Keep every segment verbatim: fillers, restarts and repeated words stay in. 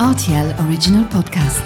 R T L Original Podcast.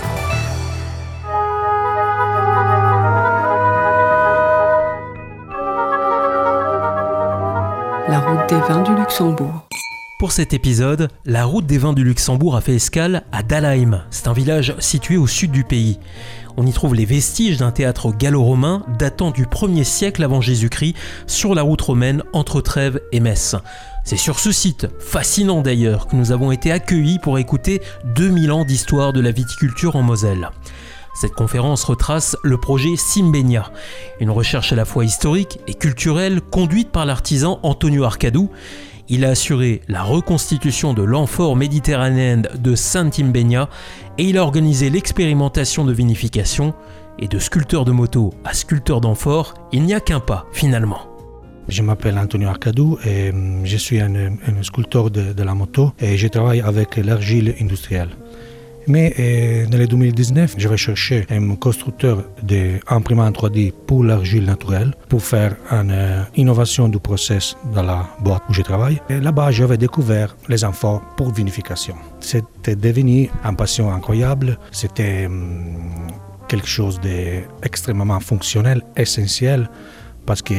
La route des vins du Luxembourg. Pour cet épisode, la route des vins du Luxembourg a fait escale à Dahlheim. C'est un village situé au sud du pays. On y trouve les vestiges d'un théâtre gallo-romain datant du premier siècle avant Jésus-Christ sur la route romaine entre Trèves et Metz. C'est sur ce site, fascinant d'ailleurs, que nous avons été accueillis pour écouter deux mille ans d'histoire de la viticulture en Moselle. Cette conférence retrace le projet Simbenia, une recherche à la fois historique et culturelle conduite par l'artisan Antonio Arcadou. Il a assuré la reconstitution de l'amphore méditerranéenne de Saint-Imbenia et il a organisé l'expérimentation de vinification. Et de sculpteur de moto à sculpteur d'amphore, il n'y a qu'un pas finalement. Je m'appelle Antonio Arcadou et je suis un, un sculpteur de, de la moto et je travaille avec l'argile industrielle. Mais euh, dans le deux mille dix-neuf, je vais chercher un constructeur d'imprimante trois D pour l'argile naturelle pour faire une euh, innovation du process dans la boîte où je travaille. Et là-bas, j'avais découvert les amphores pour vinification. C'était devenu une passion incroyable. C'était hum, quelque chose d'extrêmement fonctionnel, essentiel, parce que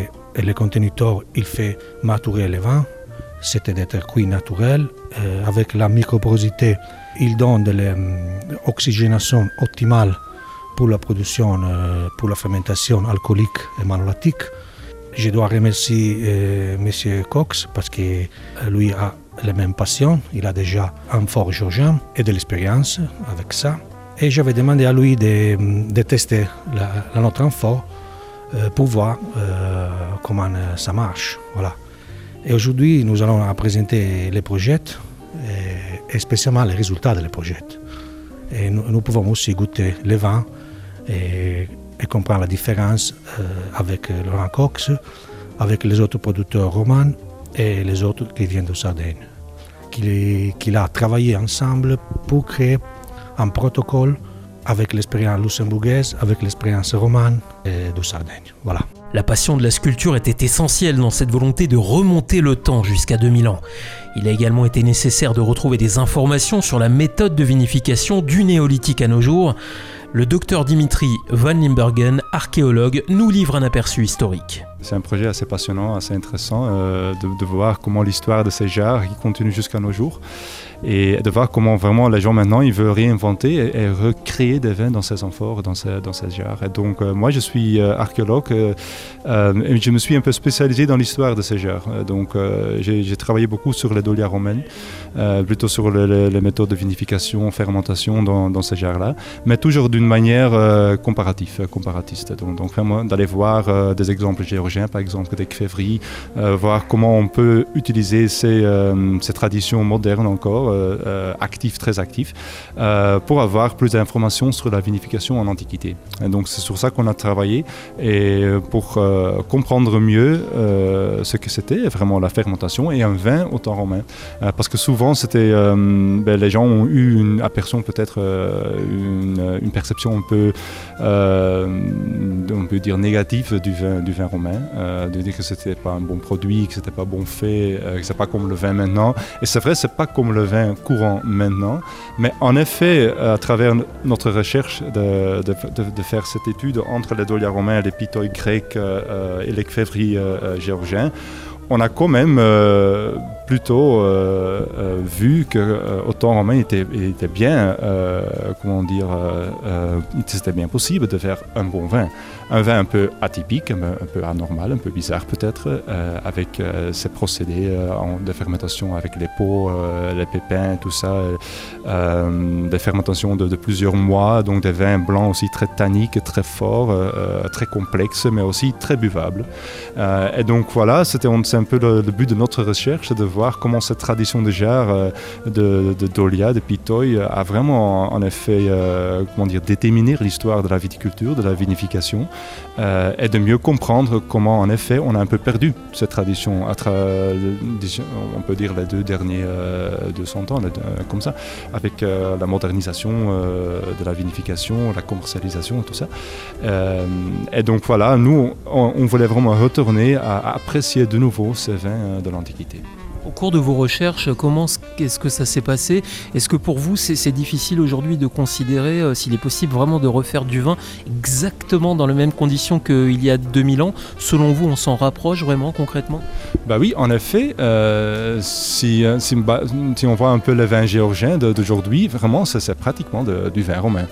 le conteneur, il fait maturer le vin. C'était des terres cuites naturelles. Euh, avec la microporosité, il donne de l'oxygénation optimale pour la production, euh, pour la fermentation alcoolique et malolactique. Je dois remercier euh, M. Cox parce que lui a la même passion. Il a déjà un fort georgien et de l'expérience avec ça. Et j'avais demandé à lui de, de tester la, la notre amphore euh, pour voir euh, comment ça marche. Voilà. Et aujourd'hui, nous allons présenter les projets et, et spécialement les résultats des projets. Et nous, nous pouvons aussi goûter les vins et, et comprendre la différence euh, avec Laurent Cox, avec les autres producteurs romains et les autres qui viennent de Sardaigne. Qu'il, qu'il a travaillé ensemble pour créer un protocole avec l'expérience luxembourgaise, avec l'expérience romane et de Sardaigne. Voilà. La passion de la sculpture était essentielle dans cette volonté de remonter le temps jusqu'à deux mille ans. Il a également été nécessaire de retrouver des informations sur la méthode de vinification du néolithique à nos jours. Le docteur Dimitri van Limbergen, archéologue, nous livre un aperçu historique. C'est un projet assez passionnant, assez intéressant euh, de, de voir comment l'histoire de ces jarres qui continue jusqu'à nos jours et de voir comment vraiment les gens maintenant ils veulent réinventer et, et recréer des vins dans ces amphores, dans ces, dans ces jarres. Et donc euh, moi je suis euh, archéologue euh, euh, et je me suis un peu spécialisé dans l'histoire de ces jarres. Donc euh, j'ai, j'ai travaillé beaucoup sur les dolia romaines, euh, plutôt sur le, le, les méthodes de vinification, fermentation dans, dans ces jarres-là, mais toujours d'une manière euh, comparative, comparatiste. Donc, donc vraiment d'aller voir euh, des exemples géorgiens, par exemple des kfevri, euh, voir comment on peut utiliser ces, euh, ces traditions modernes encore, euh, euh, actives, très actives, euh, pour avoir plus d'informations sur la vinification en Antiquité. Et donc c'est sur ça qu'on a travaillé et pour euh, comprendre mieux euh, ce que c'était vraiment la fermentation et un vin au temps romain. Euh, parce que souvent c'était, euh, ben, les gens ont eu une aperçu peut-être euh, une, une perception un peu, euh, on peut dire négative du vin, du vin romain. Euh, de dire que c'était pas un bon produit, que c'était pas bon fait, euh, que c'est pas comme le vin maintenant. Et c'est vrai, c'est pas comme le vin courant maintenant. Mais en effet, à travers notre recherche de, de, de, de faire cette étude entre les dolia romains, les pitoi grecs euh, et les kfevri euh, géorgiens, on a quand même euh, plutôt euh, euh, vu qu'au euh, temps romain, il était, il était bien, euh, comment dire, euh, euh, c'était bien possible de faire un bon vin. Un vin un peu atypique, un, un peu anormal, un peu bizarre peut-être, euh, avec euh, ces procédés euh, de fermentation avec les pots, euh, les pépins, tout ça, euh, des fermentations de, de plusieurs mois, donc des vins blancs aussi très tanniques, très forts, euh, très complexes, mais aussi très buvables. Euh, et donc voilà, c'était c'est un peu le, le but de notre recherche, de voir comment cette tradition de jarre, euh, de, de dolia, de pitoi, a vraiment en effet, euh, comment dire, déterminé l'histoire de la viticulture, de la vinification. Euh, et de mieux comprendre comment, en effet, on a un peu perdu cette tradition, à tra- on peut dire les deux derniers euh, deux cents ans, euh, comme ça, avec euh, la modernisation euh, de la vinification, la commercialisation et tout ça. Euh, et donc voilà, nous, on, on voulait vraiment retourner à, à apprécier de nouveau ces vins de l'Antiquité. Au cours de vos recherches, comment est-ce que ça s'est passé ? Est-ce que pour vous, c'est, c'est difficile aujourd'hui de considérer euh, s'il est possible vraiment de refaire du vin exactement dans les mêmes conditions qu'il y a deux mille ans ? Selon vous, on s'en rapproche vraiment concrètement ? Bah oui, en effet, euh, si, si, si on voit un peu le vin géorgien d'aujourd'hui, vraiment, ça, c'est pratiquement de, du vin romain.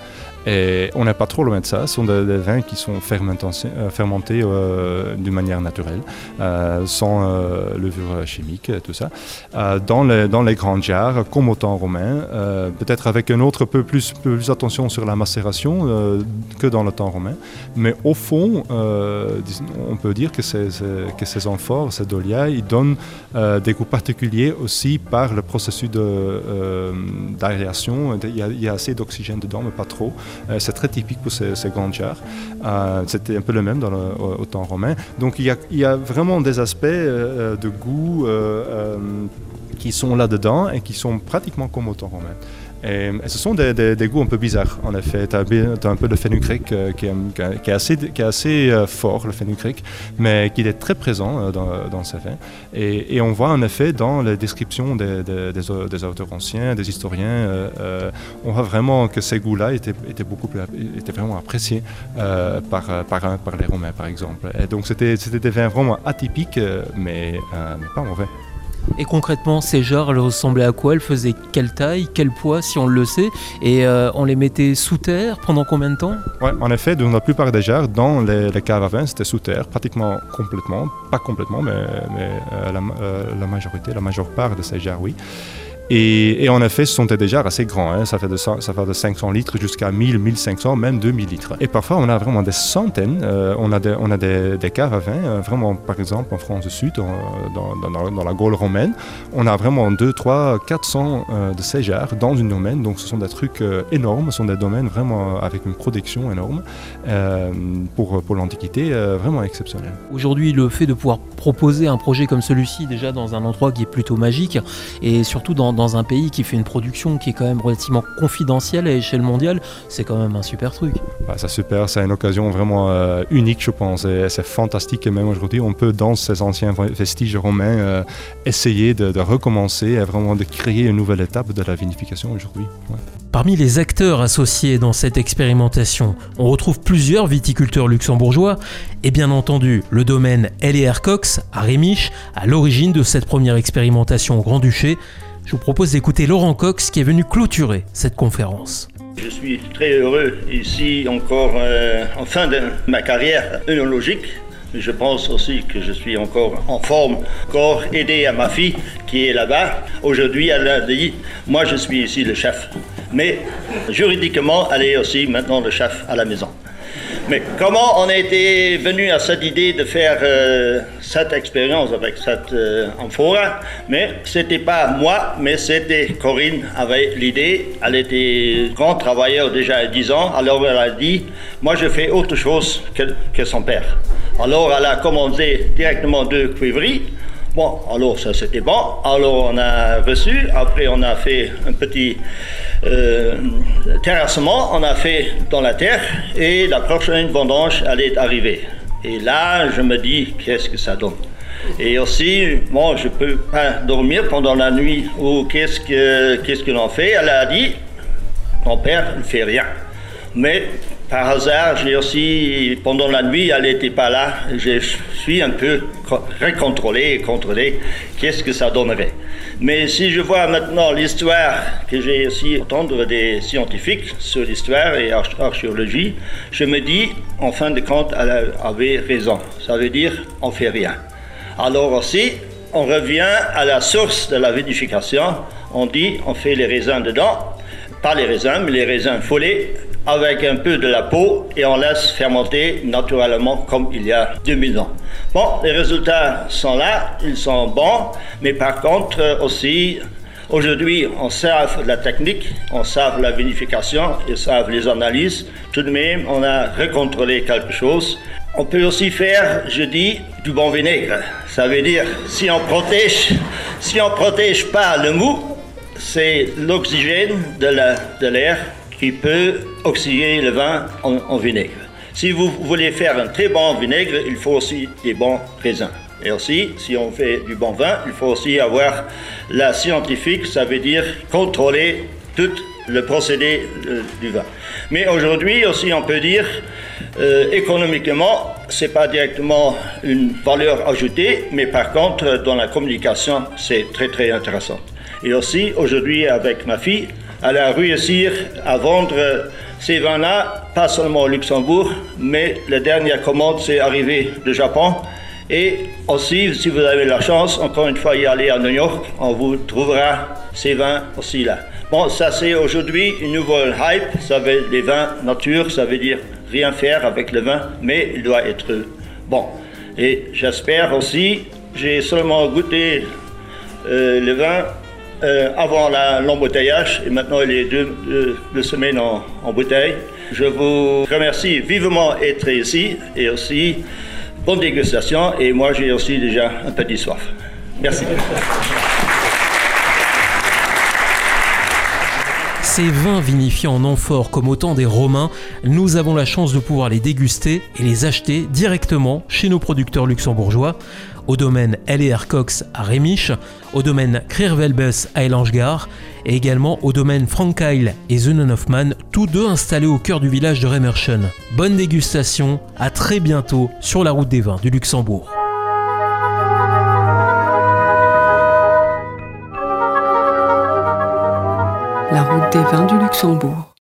Et on n'est pas trop loin de ça. Ce sont des, des vins qui sont fermentés, euh, fermentés euh, d'une manière naturelle, euh, sans euh, levure chimique, tout ça, euh, dans, les, dans les grandes jarres, comme au temps romain, euh, peut-être avec un autre peu plus, peu plus attention sur la macération euh, que dans le temps romain. Mais au fond, euh, on peut dire que ces, ces, que ces amphores, ces dolia, ils donnent euh, des goûts particuliers aussi par le processus de, euh, d'aération. Il y, a, il y a assez d'oxygène dedans, mais pas trop. Euh, c'est très typique pour ces, ces grandes jarres. Euh, c'était un peu le même dans le, au, au temps romain. Donc il y a, il y a vraiment des aspects euh, de goût euh, euh, qui sont là-dedans et qui sont pratiquement comme au temps romain. Et, et ce sont des, des, des goûts un peu bizarres, en effet. Tu as un peu de fenugrec euh, qui, est, qui est assez, qui est assez euh, fort, le fenugrec, mais qui est très présent euh, dans, dans ces vins. Et, et on voit en effet dans les descriptions des, des, des, des auteurs anciens, des historiens, euh, euh, on voit vraiment que ces goûts-là étaient, étaient, beaucoup plus, étaient vraiment appréciés euh, par, par, par les Romains, par exemple. Et donc c'était, c'était des vins vraiment atypiques, mais, euh, mais pas mauvais. Et concrètement, ces jarres, elles ressemblaient à quoi ? Elles faisaient quelle taille, quel poids, si on le sait ? Et euh, on les mettait sous terre pendant combien de temps ? Oui, en effet, dans la plupart des jarres, dans les, les caves à vin, c'était sous terre, pratiquement complètement. Pas complètement, mais, mais euh, la, euh, la majorité, la majeure part de ces jarres, oui. Et, et en effet, ce sont des jarres assez grands, hein. ça, fait de, ça fait de cinq cents litres jusqu'à mille, mille cinq cents, même deux mille litres. Et parfois, on a vraiment des centaines, euh, on a, des, on a des, des caves à vin, euh, vraiment, par exemple, en France du Sud, dans, dans, dans, dans la Gaule romaine, on a vraiment deux, trois, quatre cents euh, de ces jarres dans une domaine, donc ce sont des trucs euh, énormes, ce sont des domaines vraiment avec une production énorme, euh, pour, pour l'Antiquité, euh, vraiment exceptionnelle. Aujourd'hui, le fait de pouvoir proposer un projet comme celui-ci, déjà dans un endroit qui est plutôt magique, et surtout dans dans un pays qui fait une production qui est quand même relativement confidentielle à échelle mondiale, c'est quand même un super truc. Bah, c'est super, c'est une occasion vraiment euh, unique, je pense, et c'est fantastique. Et même aujourd'hui, on peut, dans ces anciens vestiges romains, euh, essayer de, de recommencer et vraiment de créer une nouvelle étape de la vinification aujourd'hui. Ouais. Parmi les acteurs associés dans cette expérimentation, on retrouve plusieurs viticulteurs luxembourgeois et bien entendu le domaine L et R Cox à Rémiche, à l'origine de cette première expérimentation au Grand-Duché. Je vous propose d'écouter Laurent Cox qui est venu clôturer cette conférence. Je suis très heureux ici encore euh, en fin de ma carrière œnologique. Je pense aussi que je suis encore en forme, encore aidé à ma fille qui est là-bas. Aujourd'hui, elle a dit, moi je suis ici le chef. Mais juridiquement, elle est aussi maintenant le chef à la maison. Mais comment on a été venu à cette idée de faire euh, cette expérience avec cette euh, amphora? Mais c'était pas moi, mais c'était Corinne avait l'idée. Elle était grand travailleur déjà à dix ans. Alors elle a dit, moi je fais autre chose que, que son père. Alors elle a commandé directement deux cuivreries. Bon, alors ça c'était bon. Alors on a reçu. Après on a fait un petit euh, terrassement. On a fait dans la terre. Et la prochaine vendange, elle est arrivée. Et là, je me dis, qu'est-ce que ça donne? Et aussi, bon, je peux pas dormir pendant la nuit. Ou qu'est-ce que qu'est-ce que l'on fait? Elle a dit, ton père ne fait rien. Mais par hasard, j'ai aussi, pendant la nuit, elle n'était pas là. Je suis un peu recontrôlé et contrôlé. Qu'est-ce que ça donnerait? Mais si je vois maintenant l'histoire que j'ai aussi entendu des scientifiques sur l'histoire et archéologie, je me dis, en fin de compte, elle avait raison. Ça veut dire, on ne fait rien. Alors aussi, on revient à la source de la vinification. On dit, on fait les raisins dedans. Pas les raisins, mais les raisins folés, avec un peu de la peau, et on laisse fermenter naturellement comme il y a deux mille ans. Bon, les résultats sont là, ils sont bons, mais par contre aussi, aujourd'hui, on sait la technique, on sait la vinification, on sait les analyses. Tout de même, on a recontrôlé quelque chose. On peut aussi faire, je dis, du bon vinaigre. Ça veut dire, si on protège, si on protège pas le mou, c'est l'oxygène de, la, de l'air qui peut oxygéner le vin en, en vinaigre. Si vous voulez faire un très bon vinaigre, il faut aussi des bons raisins. Et aussi, si on fait du bon vin, il faut aussi avoir la scientifique, ça veut dire contrôler tout le procédé euh, du vin. Mais aujourd'hui aussi, on peut dire, euh, économiquement, c'est pas directement une valeur ajoutée, mais par contre, dans la communication, c'est très très intéressant. Et aussi, aujourd'hui, avec ma fille, elle a réussi à vendre ces vins-là, pas seulement au Luxembourg, mais la dernière commande, c'est arrivé du Japon. Et aussi, si vous avez la chance, encore une fois, y aller à New York, on vous trouvera ces vins aussi là. Bon, ça c'est aujourd'hui une nouvelle hype, ça veut les vins nature, ça veut dire rien faire avec le vin, mais il doit être bon. Et j'espère aussi, j'ai seulement goûté euh, le vin euh, avant la, l'embouteillage, et maintenant il est deux, deux, deux semaines en, en bouteille. Je vous remercie vivement d'être ici, et aussi bonne dégustation, et moi j'ai aussi déjà un petit soif. Merci. Ces vins vinifiés en amphore comme au temps des Romains, nous avons la chance de pouvoir les déguster et les acheter directement chez nos producteurs luxembourgeois, au domaine L et R Cox à Rémiche, au domaine Creervelbes à Elanggar et également au domaine Frankeil et Zeunen-Hoffmann, tous deux installés au cœur du village de Remerschen. Bonne dégustation, à très bientôt sur la route des vins du Luxembourg. La route des vins du Luxembourg.